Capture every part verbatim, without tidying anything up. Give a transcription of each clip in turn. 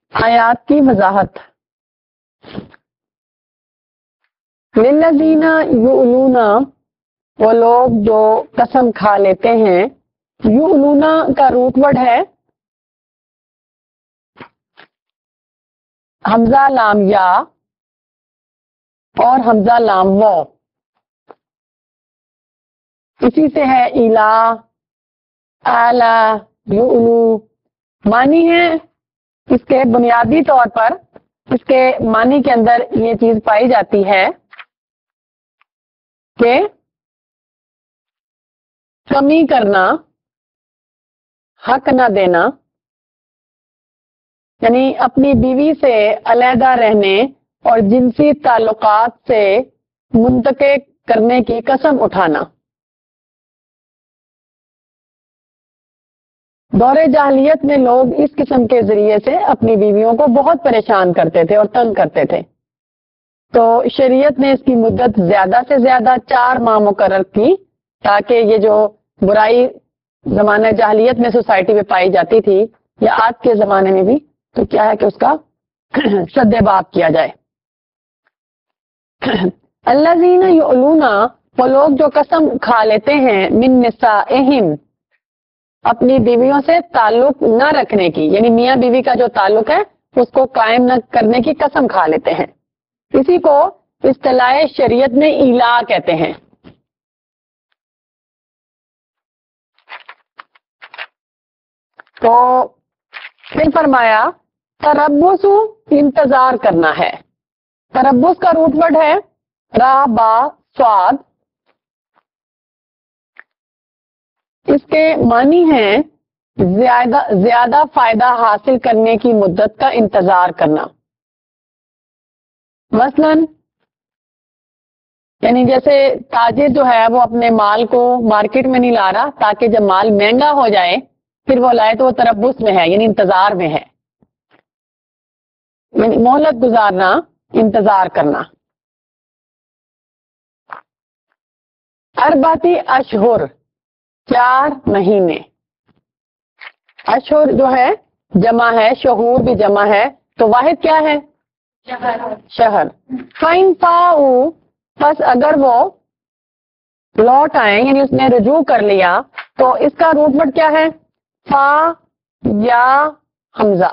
آیات کی وضاحت. للذین یؤلون، وہ لوگ جو قسم کھا لیتے ہیں. یؤلون کا روٹ ورڈ ہے حمزہ لام یا اور حمزہ لام و، اسی سے ہے الا، اعلی، یؤلو. معنی ہے اس کے بنیادی طور پر اس کے معنی کے اندر یہ چیز پائی جاتی ہے کہ کمی کرنا، حق نہ دینا، یعنی اپنی بیوی سے علیحدہ رہنے اور جنسی تعلقات سے منتقل کرنے کی قسم اٹھانا. دور جاہلیت میں لوگ اس قسم کے ذریعے سے اپنی بیویوں کو بہت پریشان کرتے تھے اور تنگ کرتے تھے. تو شریعت نے اس کی مدت زیادہ سے زیادہ چار ماہ مقرر کی تاکہ یہ جو برائی زمانہ جاہلیت میں سوسائٹی میں پائی جاتی تھی یا آج کے زمانے میں بھی، تو کیا ہے کہ اس کا سد باب کیا جائے. الذین یؤلون، وہ لوگ جو قسم کھا لیتے ہیں، من نسائہم، اپنی بیویوں سے تعلق نہ رکھنے کی، یعنی میاں بیوی کا جو تعلق ہے اس کو قائم نہ کرنے کی قسم کھا لیتے ہیں. اسی کو اصطلاح شریعت میں ایلا کہتے ہیں. تو پھر فرمایا تربص، انتظار کرنا ہے. تربص کا روٹ ورڈ ہے را با صاد. اس کے معنی ہے زیادہ زیادہ فائدہ حاصل کرنے کی مدت کا انتظار کرنا. مثلا یعنی جیسے تاجر جو ہے وہ اپنے مال کو مارکیٹ میں نہیں لا رہا تاکہ جب مال مہنگا ہو جائے پھر وہ لائے، تو وہ تربص میں ہے، یعنی انتظار میں ہے، یعنی مہلت گزارنا، انتظار کرنا. اربعتی اشہر، چار مہینے. اشہر جو ہے جمع ہے، شہور بھی جمع ہے، تو واحد کیا ہے؟ شہر. شہر. فَإِن فَاءُوا، پس اگر وہ لوٹ آئیں یعنی اس نے رجوع کر لیا، تو اس کا روٹ ورڈ کیا ہے؟ فا یا حمزہ.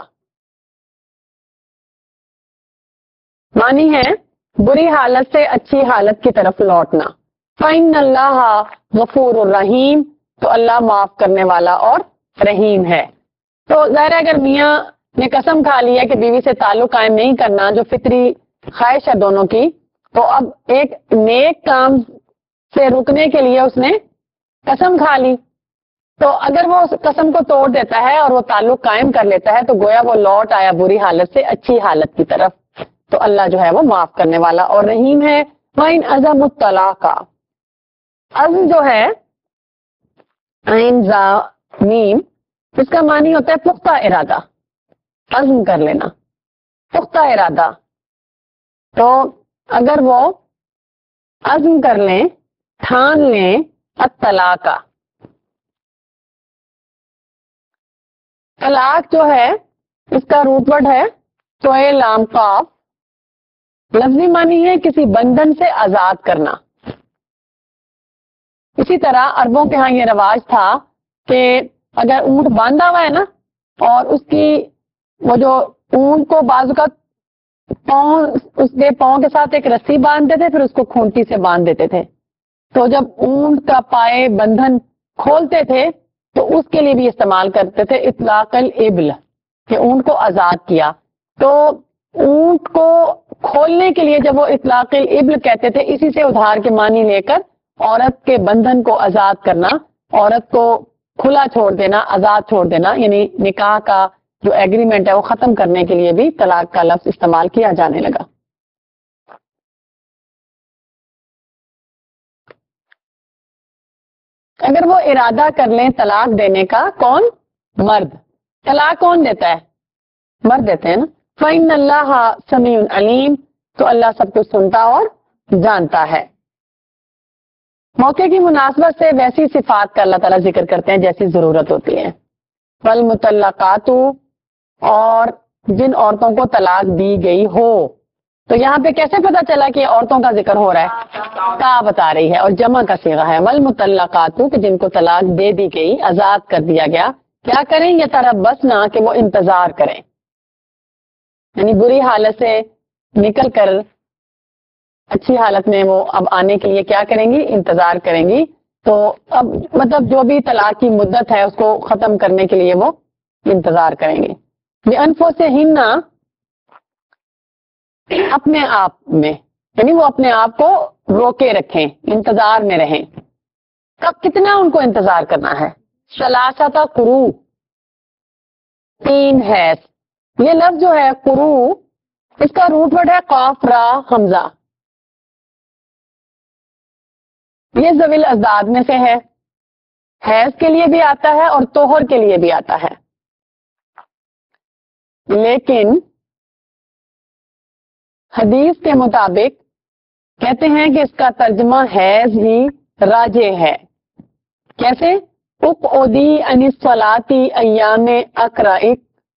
معنی ہے بری حالت سے اچھی حالت کی طرف لوٹنا. فَإِنَّ اللَّهَ غَفُورٌ رَحِيمٌ، تو اللہ معاف کرنے والا اور رحیم ہے. تو ظاہر ہے اگر میاں نے قسم کھا لی ہے کہ بیوی سے تعلق قائم نہیں کرنا، جو فطری خواہش ہے دونوں کی، تو اب ایک نیک کام سے رکنے کے لیے اس نے قسم کھا لی، تو اگر وہ اس قسم کو توڑ دیتا ہے اور وہ تعلق قائم کر لیتا ہے تو گویا وہ لوٹ آیا بری حالت سے اچھی حالت کی طرف. تو اللہ جو ہے وہ معاف کرنے والا اور رحیم ہے. وَإِنْ عَزَمُوا الطَّلَاقَ، عزم جو ہے عین زا میم، اس کا معنی ہوتا ہے پختہ ارادہ، عزم کر لینا، پختہ ارادہ. تو اگر وہ عزم کر لیں، ٹھان لیں الطلاق، طلاق جو ہے اس کا روٹ ورڈ ہے تو لام قاف. لفظی معنی ہے کسی بندھن سے آزاد کرنا. اسی طرح عربوں کے ہاں یہ رواج تھا کہ اگر اونٹ باندھا ہوا ہے نا، اور اس کی وہ جو اونٹ کو بعض اوقات پاؤں، اس کے پاؤں کے ساتھ ایک رسی باندھتے تھے، پھر اس کو کھونٹی سے باندھ دیتے تھے. تو جب اونٹ کا پائے بندھن کھولتے تھے تو اس کے لیے بھی استعمال کرتے تھے اطلاق الابل، کہ اونٹ کو آزاد کیا. تو اونٹ کو کھولنے کے لیے جب وہ اطلاق الابل کہتے تھے، اسی سے ادھار کے معنی لے کر عورت کے بندھن کو آزاد کرنا، عورت کو کھلا چھوڑ دینا، آزاد چھوڑ دینا، یعنی نکاح کا جو ایگریمنٹ ہے وہ ختم کرنے کے لیے بھی طلاق کا لفظ استعمال کیا جانے لگا. اگر وہ ارادہ کر لیں طلاق دینے کا، کون؟ مرد. طلاق کون دیتا ہے؟ مرد دیتے ہیں نا. فَإِنَّ اللَّهَ سَمِيعٌ عَلِيمٌ، تو اللہ سب کچھ سنتا اور جانتا ہے. موقع کی مناسبت سے ویسی صفات کا اللہ تعالیٰ ذکر کرتے ہیں جیسی ضرورت ہوتی ہے. والمطلقات، اور جن عورتوں کو طلاق دی گئی ہو. تو یہاں پہ کیسے پتا چلا کہ عورتوں کا ذکر ہو رہا ہے؟ کا بتا رہی ہے اور جمع کا صیغہ ہے. والمطلقات کہ جن کو طلاق دے دی گئی، آزاد کر دیا گیا، کیا کریں؟ یہ تربصنا کہ وہ انتظار کریں، یعنی بری حالت سے نکل کر اچھی حالت میں وہ اب آنے کے لیے کیا کریں گی؟ انتظار کریں گی. تو اب مطلب جو بھی طلاق کی مدت ہے اس کو ختم کرنے کے لیے وہ انتظار کریں گے. بِأَنفُسِهِنَّ اپنے آپ میں، یعنی وہ اپنے آپ کو روکے رکھیں، انتظار میں رہیں. کب کتنا ان کو انتظار کرنا ہے؟ ثلاثۃ قروء، تین حیض. یہ لفظ جو ہے قروء، اس کا روٹ ورڈ ہے قاف را حمزہ. یہ ذویل ازداد میں سے ہے، حیض کے لیے بھی آتا ہے اور طہر کے لیے بھی آتا ہے. لیکن حدیث کے مطابق کہتے ہیں کہ اس کا ترجمہ حیض ہی راجح ہے. کیسے؟ اقعدی عن الصلاۃ ایام اقرئک،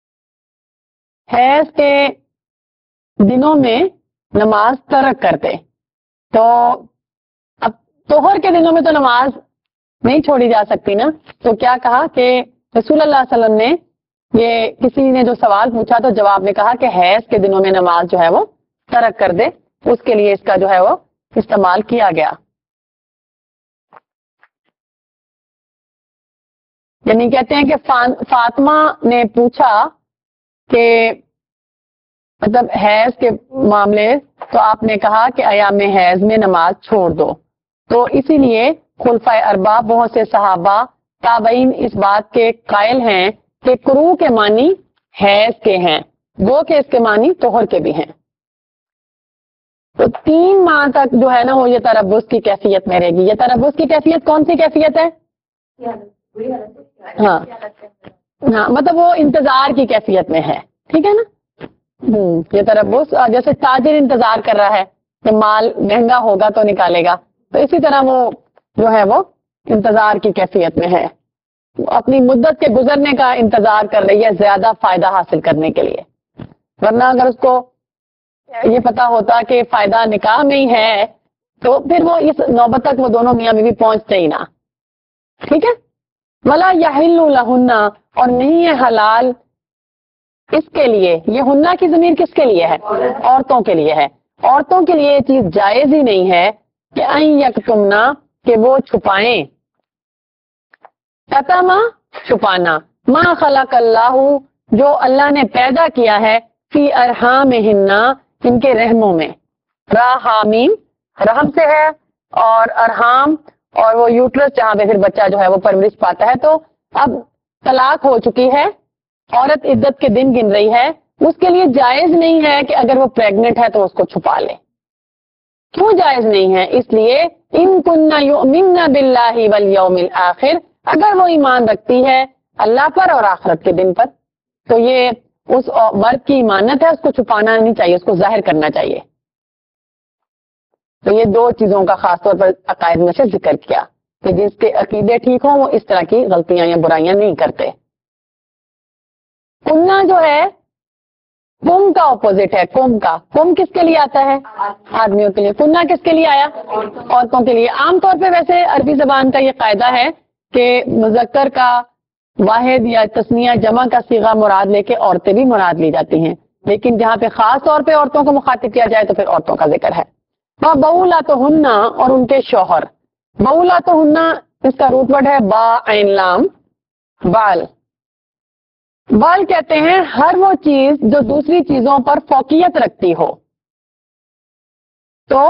حیض کے دنوں میں نماز ترک کرتے. تو اب طہر کے دنوں میں تو نماز نہیں چھوڑی جا سکتی نا، تو کیا کہا کہ رسول اللہ صلی اللہ علیہ وسلم نے یہ کسی نے جو سوال پوچھا تو جواب میں کہا کہ حیض کے دنوں میں نماز جو ہے وہ ترک کر دے، اس کے لیے اس کا جو ہے وہ استعمال کیا گیا. یعنی کہتے ہیں کہ فاطمہ نے پوچھا کہ مطلب حیض کے معاملے، تو آپ نے کہا کہ ایام حیض میں نماز چھوڑ دو. تو اسی لیے خلفائے اربعہ، بہت سے صحابہ، تابعین اس بات کے قائل ہیں کہ قروء کے معنی حیض کے ہیں، وہ کہ اس کے معنی طہر کے بھی ہیں. تو تین ماہ تک جو ہے نا وہ یہ تربص کی کیفیت میں رہے گی. یہ تربص کی کیفیت کون سی کیفیت ہے؟ ہاں ہاں مطلب وہ انتظار کی کیفیت میں ہے. ٹھیک ہے نا. ہوں یہ تربص جیسے تاجر انتظار کر رہا ہے کہ مال مہنگا ہوگا تو نکالے گا، تو اسی طرح وہ جو ہے وہ انتظار کی کیفیت میں ہے، اپنی مدت کے گزرنے کا انتظار کر رہی ہے زیادہ فائدہ حاصل کرنے کے لیے. ورنہ اگر اس کو یہ پتا ہوتا کہ فائدہ نکاح میں ہی ہے تو پھر وہ اس نوبت تک وہ دونوں میاں بیوی پہنچتے ہی نہ. ٹھیک ہے. ولا یحل لہن، اور نہیں ہے حلال اس کے لیے. یہ ہنہ کی ضمیر کس کے لیے ہے؟ عورتوں کے لیے ہے. عورتوں کے لیے یہ چیز جائز ہی نہیں ہے کہ ان یکتمنا، کہ وہ چھپائیں. کتما چھپانا، ما خلق اللہ، جو اللہ نے پیدا کیا ہے، فی ارحامہن، ان کے رحموں میں. راحامین رحم سے ہے، اور ارحام اور وہ یوٹرس جہاں پہ پھر بچہ جو ہے وہ پرورش پاتا ہے. تو اب طلاق ہو چکی ہے، عورت عدت کے دن گن رہی ہے، اس کے لیے جائز نہیں ہے کہ اگر وہ پریگنٹ ہے تو اس کو چھپا لے. کیوں جائز نہیں ہے؟ اس لیے ان کننا یؤمنن باللہ والیوم الآخر، اگر وہ ایمان رکھتی ہے اللہ پر اور آخرت کے دن پر، تو یہ اس مرد کی ایمانت ہے، اس کو چھپانا نہیں چاہیے، اس کو ظاہر کرنا چاہیے. تو یہ دو چیزوں کا خاص طور پر عقائد میں سے ذکر کیا کہ جس کے عقیدے ٹھیک ہوں وہ اس طرح کی غلطیاں یا برائیاں نہیں کرتے. کننا جو ہے کم کا اپوزٹ ہے. کم کا کم کس کے لیے آتا ہے؟ آدمیوں کے لیے. کننا کس کے لیے آیا؟ عورتوں کے لیے. عام طور پہ ویسے عربی زبان کا یہ قاعدہ ہے کہ مذکر کا واحد یا تثنیہ جمع کا صیغہ مراد لے کے عورتیں بھی مراد لی جاتی ہیں، لیکن جہاں پہ خاص طور پہ عورتوں کو مخاطب کیا جائے تو پھر عورتوں کا ذکر ہے. بَوْلَاتُهُنَّ، اور ان کے شوہر. بَوْلَاتُهُنَّ اس کا روٹ ورڈ ہے با عین لام، بال. بال کہتے ہیں ہر وہ چیز جو دوسری چیزوں پر فوقیت رکھتی ہو. تو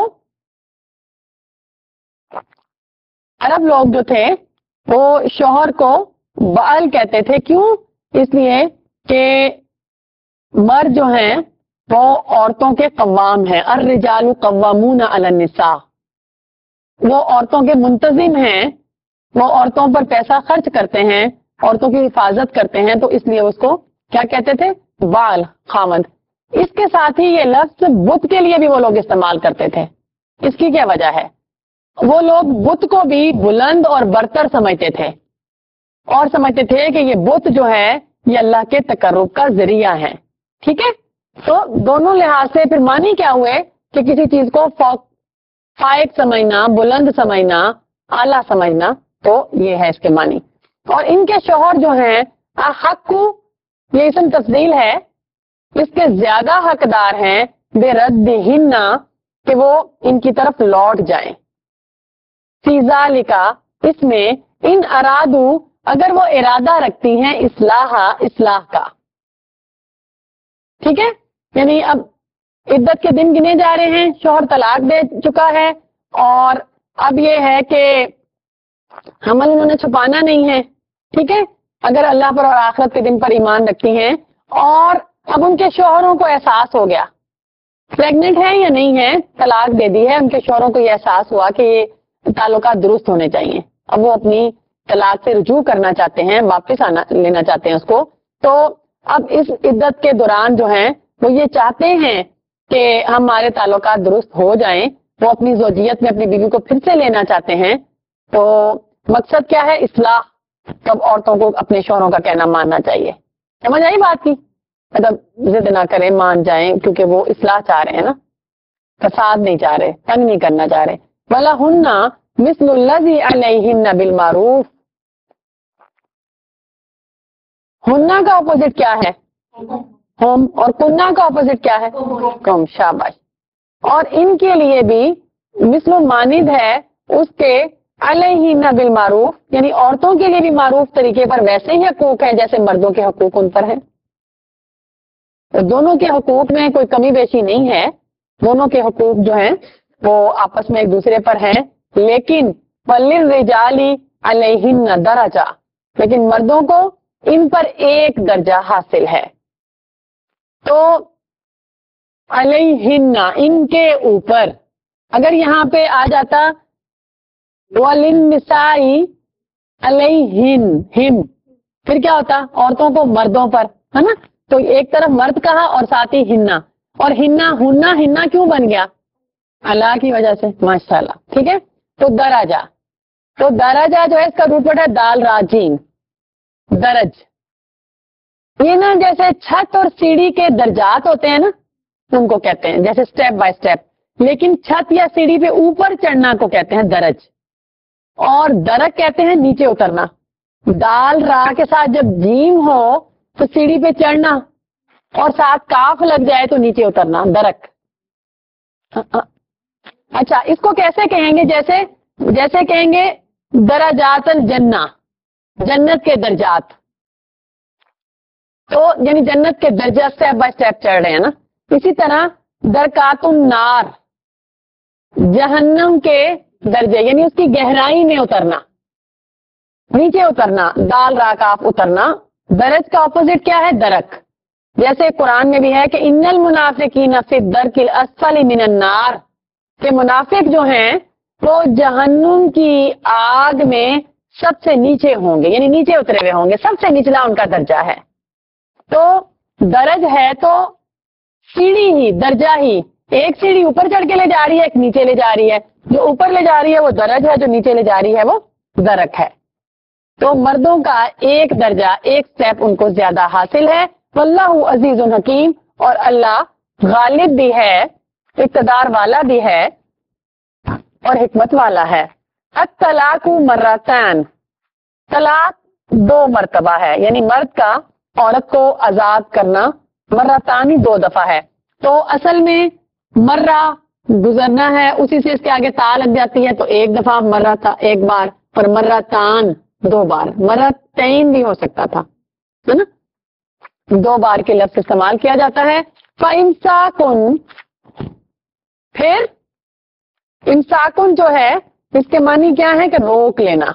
عرب لوگ جو تھے وہ شوہر کو بال کہتے تھے. کیوں؟ اس لیے کہ مرد جو ہیں وہ عورتوں کے قوام ہیں. الرجال قوامون علی النساء، وہ عورتوں کے منتظم ہیں، وہ عورتوں پر پیسہ خرچ کرتے ہیں، عورتوں کی حفاظت کرتے ہیں. تو اس لیے اس کو کیا کہتے تھے؟ بال، خاوند. اس کے ساتھ ہی یہ لفظ بت کے لیے بھی وہ لوگ استعمال کرتے تھے. اس کی کیا وجہ ہے؟ وہ لوگ بت کو بھی بلند اور برتر سمجھتے تھے اور سمجھتے تھے کہ یہ بت جو ہے یہ اللہ کے تقرب کا ذریعہ ہے. ٹھیک ہے. تو دونوں لحاظ سے پھر معنی کیا ہوئے کہ کسی چیز کو فائق سمجھنا, بلند سمجھنا, اعلیٰ سمجھنا, تو یہ ہے اس کے معنی. اور ان کے شوہر جو ہیں حق کو, یہ اسم تفضیل ہے, اس کے زیادہ حقدار ہیں بے رد ہننا, کہ وہ ان کی طرف لوٹ جائیں. فی ذالکا, اس میں, ان ارادو, اگر وہ ارادہ رکھتی ہیں اصلاح اصلاح کا. ٹھیک ہے, یعنی اب عدت کے دن گنے جا رہے ہیں, شوہر طلاق دے چکا ہے, اور اب یہ ہے کہ حمل انہوں نے چھپانا نہیں ہے. ٹھیک ہے, اگر اللہ پر اور آخرت کے دن پر ایمان رکھتی ہیں, اور اب ان کے شوہروں کو احساس ہو گیا پریگننٹ ہے یا نہیں ہے, طلاق دے دی ہے, ان کے شوہروں کو یہ احساس ہوا کہ یہ تعلقات درست ہونے چاہیے, اب وہ اپنی طلاق سے رجوع کرنا چاہتے ہیں, واپس آنا لینا چاہتے ہیں اس کو. تو اب اس عدت کے دوران جو ہیں وہ یہ چاہتے ہیں کہ ہمارے تعلقات درست ہو جائیں, وہ اپنی زوجیت میں اپنی بیوی کو پھر سے لینا چاہتے ہیں. تو مقصد کیا ہے, اصلاح. تب عورتوں کو اپنے شوہروں کا کہنا ماننا چاہیے. سمجھ آئی بات کی, مطلب ضد نہ کریں, مان جائیں, کیونکہ وہ اصلاح چاہ رہے ہیں نا, فساد نہیں چاہ رہے, تنگ نہیں کرنا چاہ رہے. وَلَهُنَّ مِثْلُ الَّذِي عَلَيْهِنَّ بِالْمَعْرُوفِ, ہننا کا اپوزٹ کیا ہے, ہم, اور کننا کا اپوزٹ کیا ہے, کم. شاباش. اور ان کے لیے بھی مثل مانند ہے اس کے علیہن بالمعروف, یعنی عورتوں کے لیے بھی معروف طریقے پر ویسے ہی حقوق ہیں جیسے مردوں کے حقوق ان پر ہیں. دونوں کے حقوق میں کوئی کمی بیشی نہیں ہے, دونوں کے حقوق جو ہیں وہ آپس میں ایک دوسرے پر ہیں, لیکن وَلِلرِّجَالِ عَلَيْهِنَّ دَرَجَةٌ, لیکن مردوں کو ان پر ایک درجہ حاصل ہے. تو علیہن, ان کے اوپر, اگر یہاں پہ آ جاتا وَلِلنِّسَاءِ عَلَيْهِنَّ ہم, پھر کیا ہوتا, عورتوں کو مردوں پر, ہے نا. تو ایک طرف مرد کہا اور ساتھ ہی ہننا, اور ہننا ہننا ہننا کیوں بن گیا, اللہ کی وجہ سے, ماشاءاللہ. ٹھیک ہے, تو درجہ, تو درجہ جو ہے اس کا روٹ ورڈ ہے دال راجین, درج. یہ نا جیسے چھت اور سیڑھی کے درجات ہوتے ہیں نا, ان کو کہتے ہیں جیسے سٹیپ بائی سٹیپ, لیکن چھت یا سیڑھی پہ اوپر چڑھنا کو کہتے ہیں درج, اور درک کہتے ہیں نیچے اترنا. دال را کے ساتھ جب جیم ہو تو سیڑھی پہ چڑھنا, اور ساتھ کاف لگ جائے تو نیچے اترنا, درک. اچھا, اس کو کیسے کہیں گے, جیسے جیسے کہیں گے درجات الجنہ, جنت کے درجات. تو یعنی جنت کے درجہ سٹیپ بائی سٹیپ چڑھ رہے ہیں نا. اسی طرح درکات النار, جہنم کے درجے, یعنی اس کی گہرائی میں اترنا, نیچے اترنا, دال را کاف اترنا. درج کا اپوزٹ کیا ہے, درک. جیسے قرآن میں بھی ہے کہ ان المنافقین فی الدرک الاسفل من النار, کہ منافق جو ہیں وہ جہنم کی آگ میں سب سے نیچے ہوں گے, یعنی نیچے اترے ہوئے ہوں گے, سب سے نچلا ان کا درجہ ہے. تو درج ہے تو سیڑھی ہی, درجہ ہی, ایک سیڑھی اوپر چڑھ کے لے جا رہی ہے, ایک نیچے لے جا رہی ہے. جو اوپر لے جا رہی ہے وہ درج ہے, جو نیچے لے جا رہی ہے وہ درک ہے. تو مردوں کا ایک درجہ, ایک سٹیپ ان کو زیادہ حاصل ہے. واللہ عزیز حکیم, اور اللہ غالب بھی ہے, اقتدار والا بھی ہے, اور حکمت والا ہے. الطلاق مرتان, طلاق دو مرتبہ ہے, یعنی مرد کا عورت کو آزاد کرنا مرتانی دو دفعہ ہے. تو اصل میں مرہ گزرنا ہے, اسی سے اس کے آگے تا لگ جاتی ہے, تو ایک دفعہ مرہ تھا ایک بار, اور مرتان دو بار, مرتین بھی ہو سکتا تھا, ہے نا, دو بار کے لفظ استعمال کیا جاتا ہے. فَإِمْسَاكٌ, پھر امساکن جو ہے اس کے معنی کیا ہے کہ روک لینا.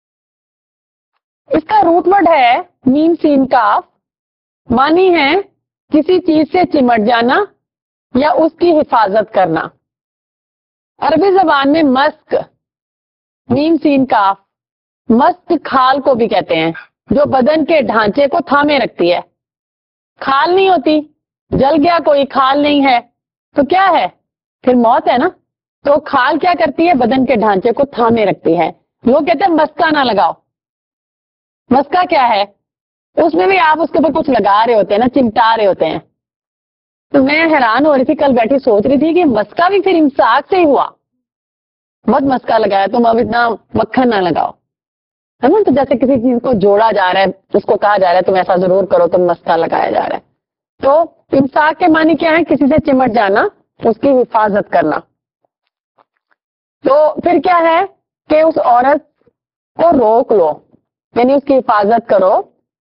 اس کا روٹ ورڈ ہے میم سین کاف, معنی ہے کسی چیز سے چمٹ جانا یا اس کی حفاظت کرنا. عربی زبان میں مسک, میم سین کاف, مسک کھال کو بھی کہتے ہیں, جو بدن کے ڈھانچے کو تھامے رکھتی ہے. کھال نہیں ہوتی, جل گیا کوئی, کھال نہیں ہے تو کیا ہے, پھر موت ہے نا. تو کھال کیا کرتی ہے, بدن کے ڈھانچے کو تھامے رکھتی ہے. لوگ کہتے ہیں مسکا نہ لگاؤ. مسکا کیا ہے, اس میں بھی آپ اس کے اوپر کچھ لگا رہے ہوتے ہیں نا, چمٹا رہے ہوتے ہیں, تو میں حیران ہو رہی تھی، کل بیٹھی سوچ رہی تھی کہ مسکا بھی پھر امساک سے ہی ہوا. بہت مسکا لگایا، تم اب اتنا مکھن نہ لگاؤ، ہے نا. تو جیسے کسی چیز کو جوڑا جا رہا ہے، اس کو کہا جا رہا ہے تم ایسا ضرور کرو، تم مسکا لگایا جا رہا ہے. تو امساک کے معنی کیا ہے؟ کسی سے چمٹ جانا، اس کی حفاظت کرنا. تو پھر کیا ہے کہ اس عورت کو روک لو، یعنی اس کی حفاظت کرو،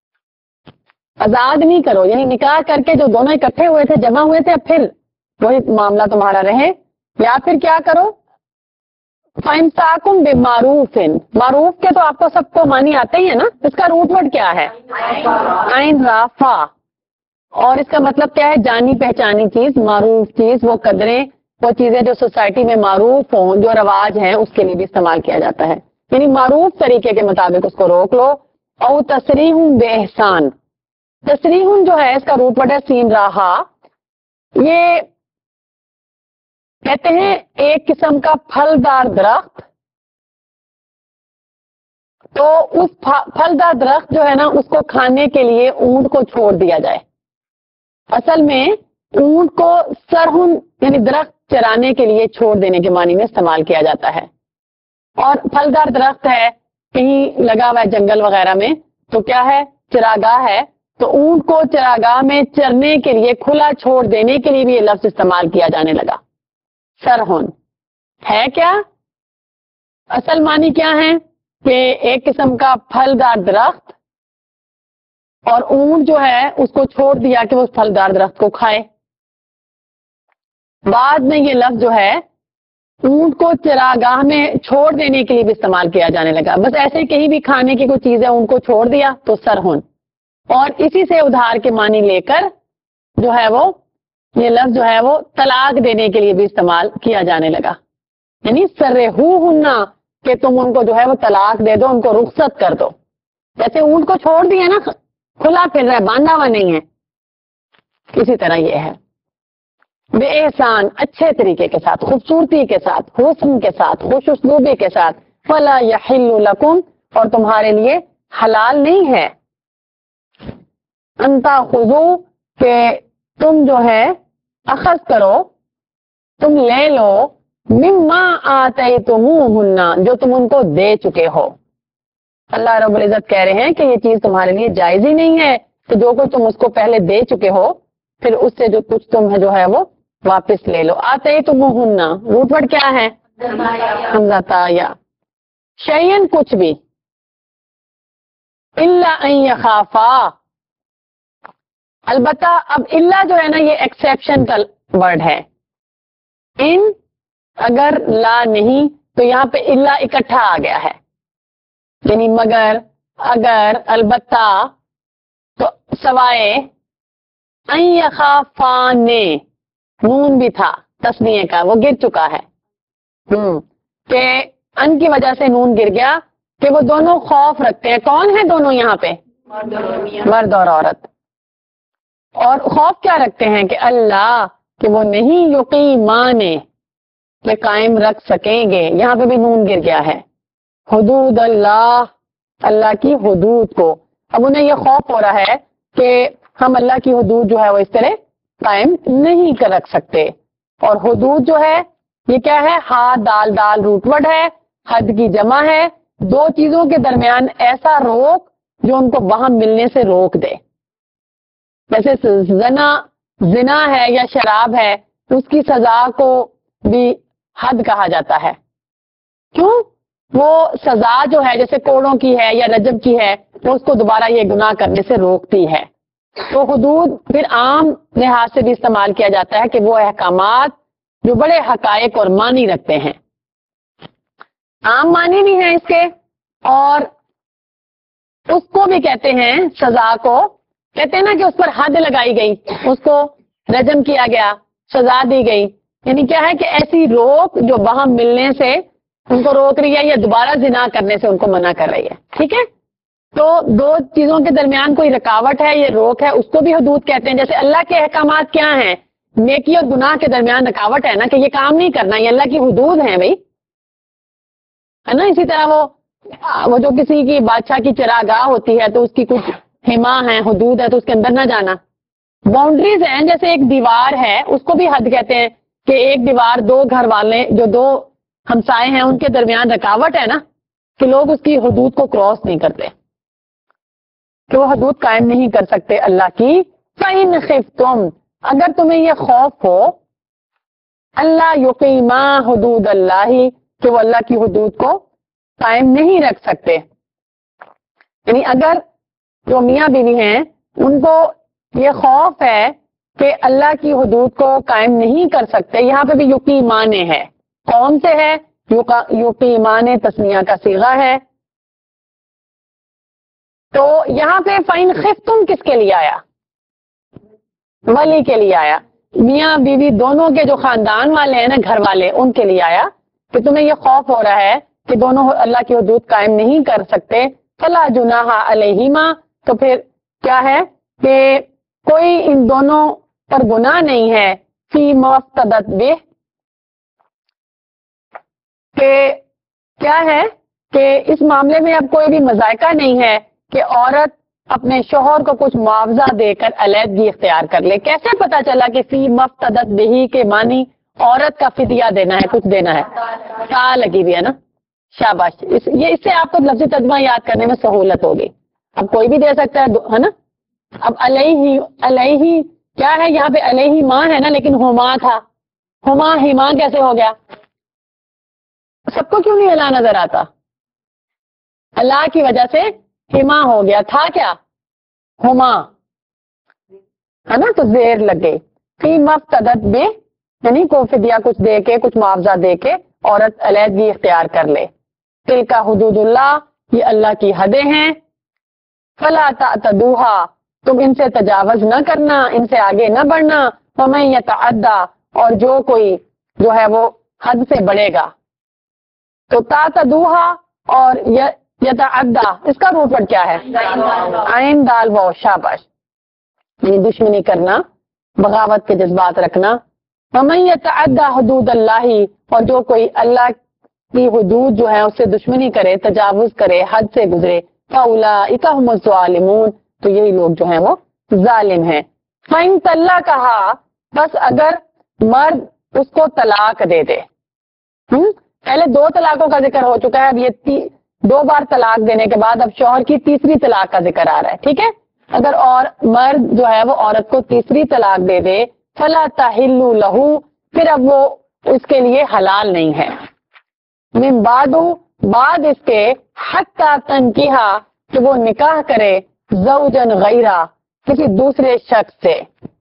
آزاد نہیں کرو. یعنی نکاح کر کے جو دونوں اکٹھے ہوئے تھے، جمع ہوئے تھے، اب پھر وہی معاملہ تمہارا رہے. یا پھر کیا کرو؟ فَإِمْسَاكٌ بِمَعْرُوفٍ. معروف کے تو آپ کو سب کو معنی آتے ہی ہے نا. اس کا روٹ ورڈ کیا ہے؟ عین رافع. اور اس کا مطلب کیا ہے؟ جانی پہچانی چیز، معروف چیز، وہ قدریں، وہ چیزیں جو سوسائٹی میں معروف ہوں، جو رواج ہیں، اس کے لیے بھی استعمال کیا جاتا ہے. یعنی معروف طریقے کے مطابق اس کو روک لو. او تسریح بِإِحسان. تسریح جو ہے اس کا روٹ ورڈ ہے سین راہا. یہ کہتے ہیں ایک قسم کا پھلدار درخت. تو اس پھلدار درخت جو ہے نا، اس کو کھانے کے لیے اونٹ کو چھوڑ دیا جائے. اصل میں اونٹ کو سرہن یعنی درخت چرانے کے لیے چھوڑ دینے کے معنی میں استعمال کیا جاتا ہے. اور پھلدار درخت ہے، کہیں لگا ہوا ہے جنگل وغیرہ میں، تو کیا ہے؟ چراگاہ ہے. تو اونٹ کو چراگاہ میں چرنے کے لیے کھلا چھوڑ دینے کے لیے بھی یہ لفظ استعمال کیا جانے لگا. سرہن ہے کیا؟ اصل معنی کیا ہے کہ ایک قسم کا پھلدار درخت، اور اونٹ جو ہے اس کو چھوڑ دیا کہ وہ اس پھلدار درخت کو کھائے. بعد میں یہ لفظ جو ہے اونٹ کو چراگاہ میں چھوڑ دینے کے لیے بھی استعمال کیا جانے لگا. بس ایسے کہیں بھی کھانے کی کوئی چیز ہے، اونٹ کو چھوڑ دیا تو سرہن. اور اسی سے ادھار کے معنی لے کر جو ہے وہ یہ لفظ جو ہے وہ طلاق دینے کے لیے بھی استعمال کیا جانے لگا. یعنی سرہوہن، کہ تم ان کو جو ہے وہ طلاق دے دو، ان کو رخصت کر دو. جیسے اونٹ کو چھوڑ دیا نا، کھلا پھر رہا ہے، باندھا ہوا نہیں ہے، اسی طرح یہ ہے. بے احسان، اچھے طریقے کے ساتھ، خوبصورتی کے ساتھ، حسن کے ساتھ، خوش اسلوبی کے ساتھ. فلا یحل لکم، اور تمہارے لیے حلال نہیں ہے. ان تاخذوا، کہ تم جو ہے اخذ کرو، تم لے لو، مما آتیتموہن، جو تم ان کو دے چکے ہو. اللہ رب العزت کہہ رہے ہیں کہ یہ چیز تمہارے لیے جائز ہی نہیں ہے کہ جو کچھ تم اس کو پہلے دے چکے ہو، پھر اس سے جو کچھ تم ہے جو ہے وہ واپس لے لو. آتیتموہن روٹ ورڈ کیا ہے؟ حمزہ تا یا. شیئن کچھ بھی، الا ان یخافا، البتہ اب اللہ جو ہے نا یہ ایکسیپشن کا ورڈ ہے. ان اگر لا نہیں تو یہاں پہ اللہ اکٹھا آ گیا ہے، یعنی مگر، اگر، البتہ، تو سوائے ان یخافانے، نون بھی تھا تسنیے کا، وہ گر چکا ہے. ہم کہ ان کی وجہ سے نون گر گیا، کہ وہ دونوں خوف رکھتے ہیں. کون ہے دونوں یہاں پہ؟ مرد اور عورت. اور خوف کیا رکھتے ہیں؟ کہ اللہ، کہ وہ نہیں یقیمان، کہ قائم رکھ سکیں گے. یہاں پہ بھی نون گر گیا ہے. حدود اللہ، اللہ کی حدود کو. اب انہیں یہ خوف ہو رہا ہے کہ ہم اللہ کی حدود جو ہے وہ اس طرح قائم نہیں کر رکھ سکتے. اور حدود جو ہے یہ کیا ہے؟ ہا دال دال روٹ ورڈ ہے، حد کی جمع ہے. دو چیزوں کے درمیان ایسا روک جو ان کو وہاں ملنے سے روک دے. جیسے زنا زنا ہے یا شراب ہے، اس کی سزا کو بھی حد کہا جاتا ہے. کیوں؟ وہ سزا جو ہے جیسے کوڑوں کی ہے یا رجم کی ہے، تو اس کو دوبارہ یہ گناہ کرنے سے روکتی ہے. تو حدود پھر عام لحاظ سے بھی استعمال کیا جاتا ہے کہ وہ احکامات جو بڑے حقائق اور معنی رکھتے ہیں. عام معنی بھی ہیں اس کے، اور اس کو بھی کہتے ہیں سزا کو، کہتے ہیں نا کہ اس پر حد لگائی گئی، اس کو رجم کیا گیا، سزا دی گئی. یعنی کیا ہے کہ ایسی روک جو وہاں ملنے سے ان کو روک رہی ہے یا دوبارہ زنا کرنے سے ان کو منع کر رہی ہے. ٹھیک ہے؟ تو دو چیزوں کے درمیان کوئی رکاوٹ ہے، یہ روک ہے، اس کو بھی حدود کہتے ہیں. جیسے اللہ کے احکامات کیا ہیں؟ نیکی اور گناہ کے درمیان رکاوٹ ہے نا، کہ یہ کام نہیں کرنا، یہ اللہ کی حدود ہیں بھائی، ہے نا. اسی طرح وہ وہ جو کسی کی بادشاہ کی چراگاہ ہوتی ہے تو اس کی کچھ حما ہے، حدود ہے، تو اس کے اندر نہ جانا. باؤنڈریز ہیں، جیسے ایک دیوار ہے اس کو بھی حد کہتے ہیں کہ ایک دیوار دو گھر والے جو دو ہمسائے ہیں ان کے درمیان رکاوٹ ہے نا، کہ لوگ اس کی حدود کو کراس نہیں کرتے، کہ وہ حدود قائم نہیں کر سکتے اللہ کی. فَإِنْ خِفْتُمْ، اگر تمہیں یہ خوف ہو اللہ یقیما حدود اللہ، کہ وہ اللہ کی حدود کو قائم نہیں رکھ سکتے، یعنی اگر جو میاں بیوی ہیں ان کو یہ خوف ہے کہ اللہ کی حدود کو قائم نہیں کر سکتے. یہاں پہ بھی یقیمان ہے، کون سے ہے؟ یقیمان تسمیہ کا صیغہ ہے. تو یہاں پہ فَإِنْ خِفْتُمْ کس کے لیے آیا؟ ولی کے لیے آیا، میاں بیوی دونوں کے جو خاندان والے ہیں نا، گھر والے، ان کے لیے آیا کہ تمہیں یہ خوف ہو رہا ہے کہ دونوں اللہ کی حدود قائم نہیں کر سکتے. فلا جناح علیہما، تو پھر کیا ہے کہ کوئی ان دونوں پر گناہ نہیں ہے. فی مفتدت بہ، کہ کیا ہے کہ اس معاملے میں اب کوئی بھی مذائقہ نہیں ہے کہ عورت اپنے شوہر کو کچھ معاوضہ دے کر علیحدگی اختیار کر لے. کیسے پتا چلا کہ فی مفتدت بہ کے معنی عورت کا فدیہ دینا ہے، کچھ دینا ہے؟ تا لگی ہوئی ہے نا، شاباش. اس یہ اس سے آپ کو لفظی ترجمہ یاد کرنے میں سہولت ہوگی. اب کوئی بھی دے سکتا ہے ہے نا. اب علیہ علیہ کیا ہے یہاں پہ؟ علیہ ماں ہے نا، لیکن ہما تھا، ہما ہما کیسے ہو گیا؟ سب کو کیوں نہیں اللہ نظر آتا؟ اللہ کی وجہ سے ہما ہو گیا تھا، کیا ہما ہے نا، تو زیر لگ گئی. فی مفتدت بہ، یعنی کو فدیہ کچھ دے کے، کچھ معاوضہ دے کے عورت علیحدگی اختیار کر لے. تلک حدود اللہ، یہ اللہ کی حدیں ہیں. فلا تعتدوها، تم ان سے تجاوز نہ کرنا، ان سے آگے نہ بڑھنا. ومن یتعدی، اور جو کوئی جو ہے وہ حد سے بڑھے گا. تو تعتدوها اور یتعدی، اس کا روٹ ورڈ کیا ہے؟ عین دال واو، شاباش. یعنی دشمنی کرنا، بغاوت کے جذبات رکھنا. ومن یتعدی حدود اللہ، اور جو کوئی اللہ کی حدود جو ہے اس سے دشمنی کرے، تجاوز کرے، حد سے گزرے. فاولئک هم الظالمون، تو یہی لوگ جو ہیں وہ ظالم ہیں. فَإِن طَلَّقَهَا، بس اگر مرد اس کو طلاق دے دے. ہم پہلے دو طلاقوں کا ذکر ہو چکا ہے، اب یہ تی... دو بار طلاق دینے کے بعد اب شوہر کی تیسری طلاق کا ذکر آ رہا ہے. ٹھیک ہے، اگر اور مرد جو ہے وہ عورت کو تیسری طلاق دے دے، فلا تحل لہ، پھر اب وہ اس کے لیے حلال نہیں ہے. من بعد، بعد اس کے، حتی تنکیہا، کہ وہ نکاح کرے، زوجن غیرہ، کسی دوسرے شخص سے.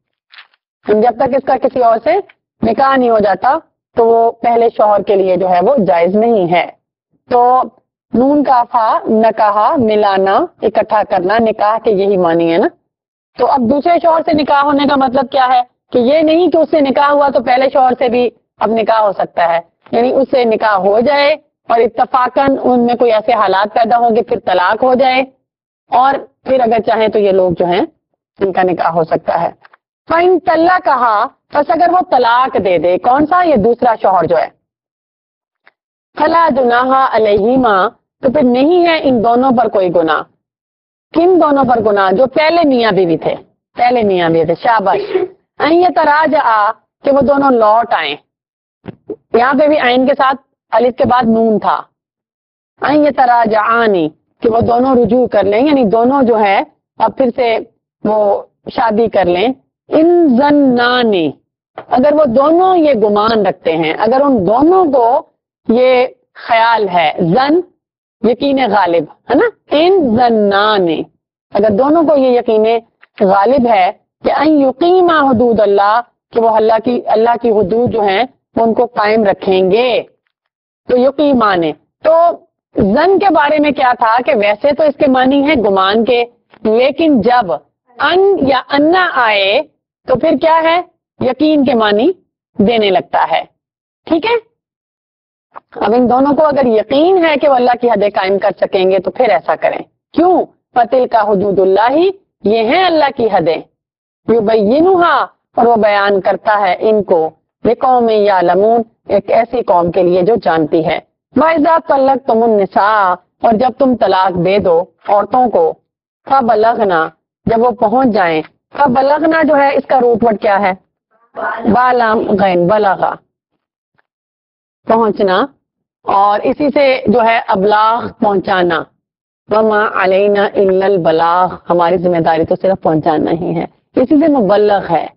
جب تک اس کا کسی اور سے نکاح نہیں ہو جاتا تو وہ پہلے شوہر کے لیے جو ہے وہ جائز نہیں ہے. تو نون کا فا، نکاح، ملانا، اکٹھا کرنا، نکاح کے یہی معنی ہے نا. تو اب دوسرے شوہر سے نکاح ہونے کا مطلب کیا ہے کہ یہ نہیں کہ اس سے نکاح ہوا تو پہلے شوہر سے بھی اب نکاح ہو سکتا ہے. یعنی اس سے نکاح ہو جائے اور اتفاقاً ان میں کوئی ایسے حالات پیدا ہوں گے پھر طلاق ہو جائے، اور پھر اگر چاہیں تو یہ لوگ جو ہیں ان کا نکاح ہو سکتا ہے. فَإِن طَلَّقَهَا، پس اگر وہ طلاق دے دے، کون سا؟ یہ دوسرا شوہر جو ہے. فَلَا جُنَاحَ عَلَيْهِمَا، تو پھر نہیں ہے ان دونوں پر کوئی گناہ. کن دونوں پر گناہ؟ جو پہلے میاں بیوی تھے، پہلے میاں بیوی تھے. شاباش. ان یتراجعا، کہ وہ دونوں لوٹ آئیں. یہاں پہ بھی عین کے ساتھ الف کے بعد نون تھا. ان یتراجعانی، کہ وہ دونوں رجوع کر لیں، یعنی دونوں جو ہے اب پھر سے وہ شادی کر لیں. ان ظنانی، اگر وہ دونوں یہ گمان رکھتے ہیں، اگر ان دونوں کو یہ خیال ہے، زن یقین غالب ہے نا، ان ظنانی، اگر دونوں کو یہ یقین غالب ہے کہ ان یقیما حدود اللہ، کہ وہ اللہ کی اللہ کی حدود جو ہیں وہ ان کو قائم رکھیں گے. تو یقیمان، تو زن کے بارے میں کیا تھا کہ ویسے تو اس کے معنی ہے گمان کے، لیکن جب ان یا انا آئے تو پھر کیا ہے؟ یقین کے معنی دینے لگتا ہے. ٹھیک ہے، اب ان دونوں کو اگر یقین ہے کہ وہ اللہ کی حدیں قائم کر سکیں گے تو پھر ایسا کریں. کیوں؟ فتل کا حدود اللہ، یہ ہیں اللہ کی حدیں. یبینھا، اور وہ بیان کرتا ہے ان کو، لقوم یعلمون، ایک ایسی قوم کے لیے جو جانتی ہے. وَإِذَا طَلَّقْتُمُ النِّسَاءَ، اور جب تم طلاق دے دو عورتوں کو، فَبَلَغْنَا، جب وہ پہنچ جائیں فبلغنا جو ہے اس کا روٹ ورڈ کیا ہے؟ بالام غین، بلغا پہنچنا، اور اسی سے جو ہے ابلاغ پہنچانا، وما علینا الا البلاغ، ہماری ذمہ داری تو صرف پہنچانا ہی ہے، اسی سے مبلغ ہے۔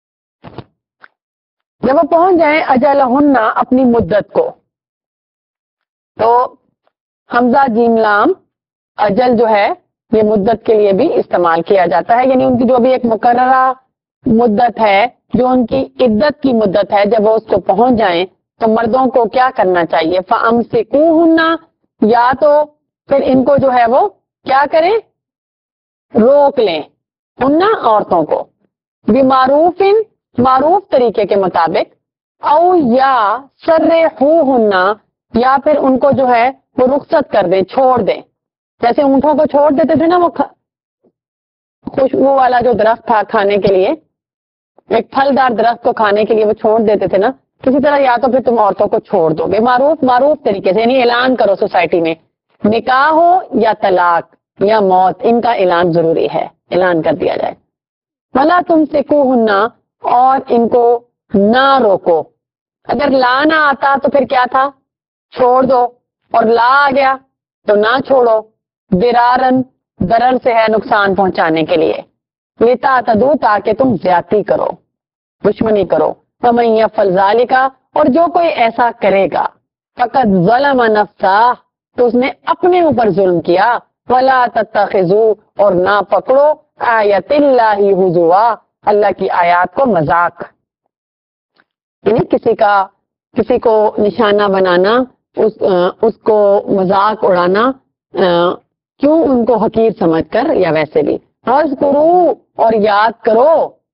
جب وہ پہنچ جائیں اجلہن اپنی مدت کو، تو حمزہ جیم لام اجل جو ہے یہ مدت کے لیے بھی استعمال کیا جاتا ہے، یعنی ان کی جو بھی ایک مقررہ مدت ہے، جو ان کی عدت کی مدت ہے، جب وہ اس کو پہنچ جائیں تو مردوں کو کیا کرنا چاہیے؟ فَأَمْسِكُوهُنَّ، یا تو پھر ان کو جو ہے وہ کیا کریں؟ روک لیں، ہننا عورتوں کو، بِمَعْرُوفٍ معروف طریقے کے مطابق، او یا سرحوہن، یا پھر ان کو جو ہے وہ رخصت کر دیں، چھوڑ دیں، جیسے اونٹوں کو چھوڑ دیتے تھے نا، وہ خوشبو والا جو درخت تھا کھانے کے لیے، ایک پھلدار درخت کو کھانے کے لیے وہ چھوڑ دیتے تھے نا، کسی طرح یا تو پھر تم عورتوں کو چھوڑ دو، بے معروف معروف طریقے سے، یعنی اعلان کرو سوسائٹی میں، نکاح ہو یا طلاق یا موت، ان کا اعلان ضروری ہے، اعلان کر دیا جائے۔ وَلَا تُمْسِكُوهُنَّ، اور ان کو نہ روکو، اگر لا نہ آتا تو پھر کیا تھا؟ چھوڑ دو، اور لا آ گیا تو نہ چھوڑو، درارن ضرر سے ہے نقصان پہنچانے کے لیے، لِتَعْتَدُوا تاکہ تم زیادتی کرو، دشمنی کرو، فَمَن يَفْعَلْ ذَلِكَ، اور جو کوئی ایسا کرے گا، فَقَدْ ظَلَمَ نَفْسَهُ، تو اس نے اپنے اوپر ظلم کیا، وَلَا تَتَّخِذُوا، اور نہ پکڑو، آیَتِ اللَّهِ ہُزُوًا، اللہ کی آیات کو مذاق، یعنی کسی کا کسی کو نشانہ بنانا، اس, اس کو مذاق اڑانا، کیوں ان کو حقیر سمجھ کر، یا ویسے بھی فَاذْكُرُوا، اور یاد کرو،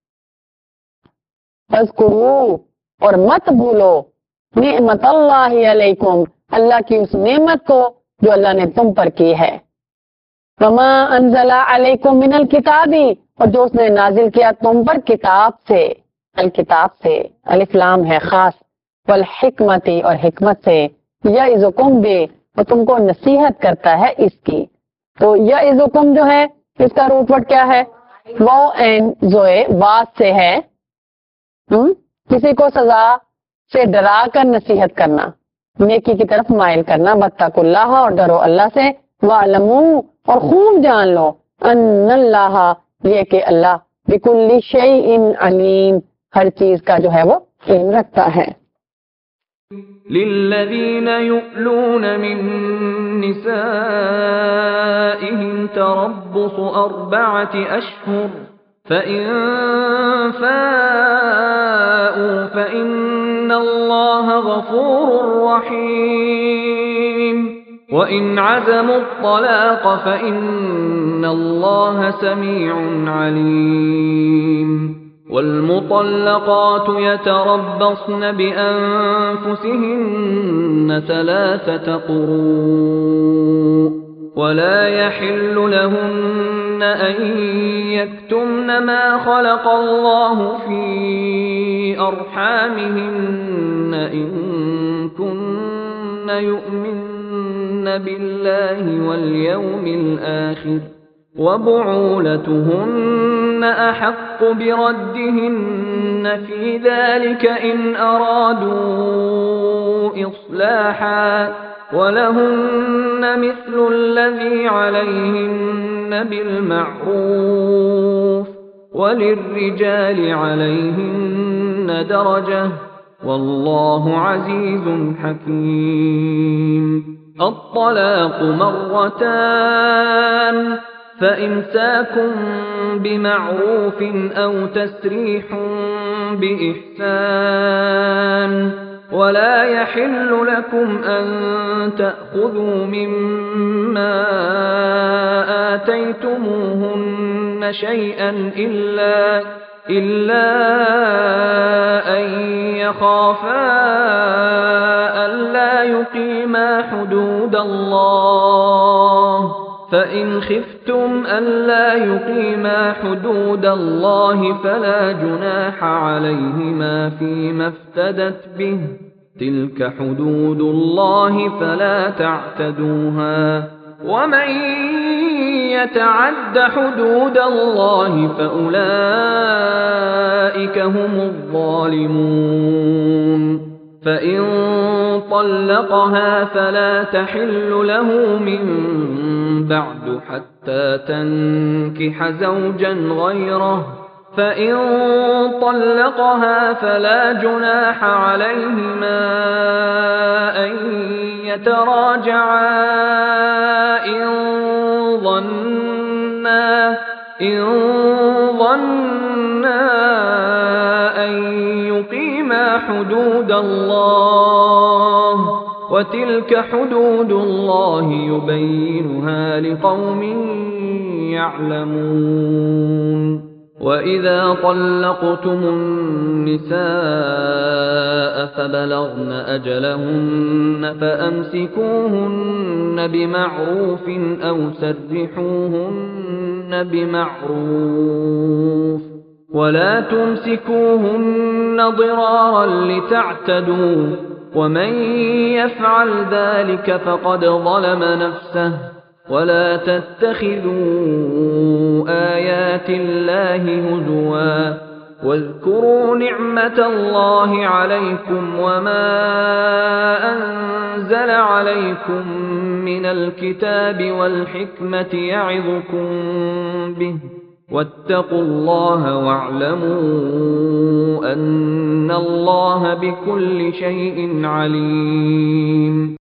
فَاذْكُرُوا، اور مت بھولو، نعمت اللہ علیکم، اللہ کی اس نعمت کو جو اللہ نے تم پر کی ہے، وما انزل علیکم من الکتاب، اور جو اس نے نازل کیا تم پر کتاب سے، الکتاب سے، الف لام ہے خاص، والحکمتی، اور حکمت سے، یعظکم بہ، وہ تم کو نصیحت کرتا ہے اس کی، تو یعظکم جو ہے اس کا روٹ ورڈ کیا ہے؟ وہ این زوئے بات سے ہے، ہم کسی کو سزا سے ڈرا کر نصیحت کرنا، نیکی کی طرف مائل کرنا، واتقوا اللہ، اور ڈرو اللہ سے، وَاعْلَمُوا، اور خوب جان لو، ان اللہ، یہ کہ اللہ بِكُلِّ شَيْءٍ عَلِيمٌ، ہر چیز کا جو ہے وہ علم رکھتا ہے۔ للذین یؤلون من نسائهم تربص اربعة اشہر فإن فاءوا فإن اللہ غفور رحیم وَإِنْ عَزَمُوا الطَّلَاقَ فَإِنَّ اللَّهَ سَمِيعٌ عَلِيمٌ وَالْمُطَلَّقَاتُ يَتَرَبَّصْنَ بِأَنفُسِهِنَّ ثَلَاثَةَ قُرُوءٍ وَلَا يَحِلُّ لَهُنَّ أَن يَكْتُمْنَ مَا خَلَقَ اللَّهُ فِي أَرْحَامِهِنَّ إِن كُنَّ يُؤْمِنَّ بالله واليوم الآخر وبعولتهن أحق بردهن في ذلك إن أرادوا إصلاحا ولهن مثل الذي عليهن بالمعروف وللرجال عليهن درجة والله عزيز حكيم الطلاق مرتان فإمساك بمعروف أو تسريح بإحسان ولا يحل لكم أن تأخذوا مما آتيتموهن شيئا إلا إلا أن يخافا ألا يقيما حدود الله فإن خفتم ألا يقيما حدود الله فلا جناح عليهما فيما افتدت به تلك حدود الله فلا تعتدوها ومن يتعد حدود الله فأولئك هم الظالمون فإن طلقها فلا تحل له من بعد حتى تنكح زوجا غيره فإن طلقها فلا جناح عليهما أن يتراجعا إن ظنا إن ظنا أن يقيما حدود الله وتلك حدود الله يبينها لقوم يعلمون وإذا طلقتم النساء فبلغن أجلهن فأمسكوهن بمعروف أو سرحوهن بمعروف ولا تمسكوهن ضرارا لتعتدوا ومن يفعل ذلك فقد ظلم نفسه ولا تتخذوا آيات الله هزوا واذكروا نعمة الله عليكم وما أنزل عليكم من الكتاب والحكمة يعظكم به واتقوا الله واعلموا أن الله بكل شيء عليم.